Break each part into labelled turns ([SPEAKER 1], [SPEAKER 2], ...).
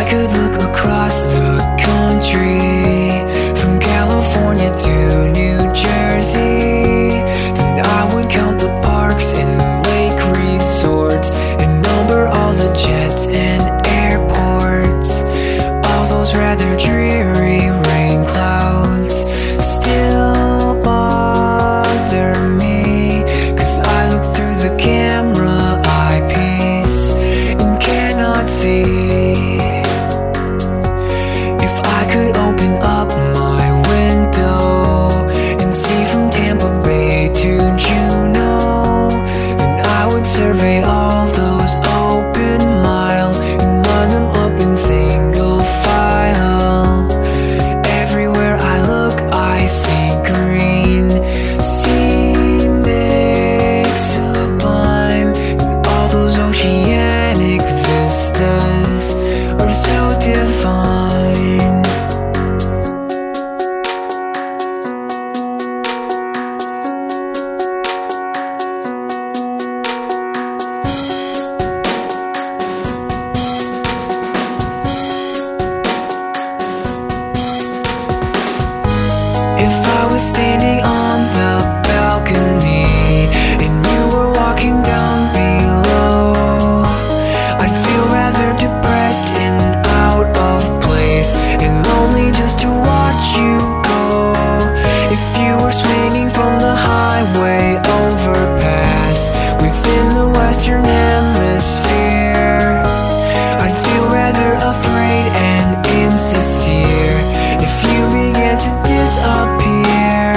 [SPEAKER 1] could look across the country, from California to New Jersey, then I would count the parks and lake resorts and number all the jets and airports. All those rather dreary rain clouds still bother me, 'cause I look through the camera eyepiece and cannot see. If I could open up my window and see from Tampa Bay to Juneau, then I would survey all those open miles and run them up in single file. Everywhere I look, I see green, scenic, sublime, and all those oceanic vistas are so divine. If I was standing on the balcony and you were walking down below, I'd feel rather depressed and out of place and lonely just to watch you go. If you were swinging from the highway overpass within the Western Hemisphere, I'd feel rather afraid and insincere if you began to disappear.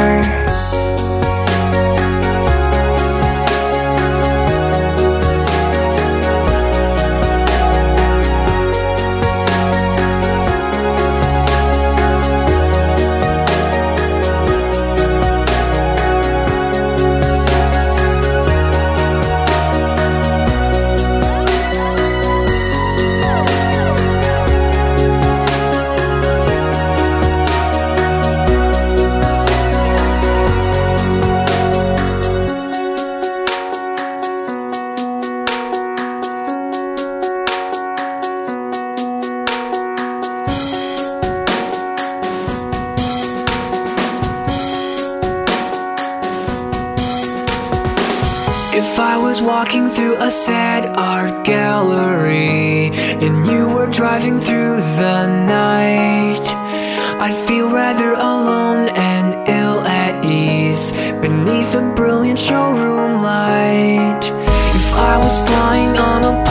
[SPEAKER 1] If I was walking through a sad art gallery and you were driving through the night, I'd feel rather alone and ill at ease beneath a brilliant showroom light. If I was flying on a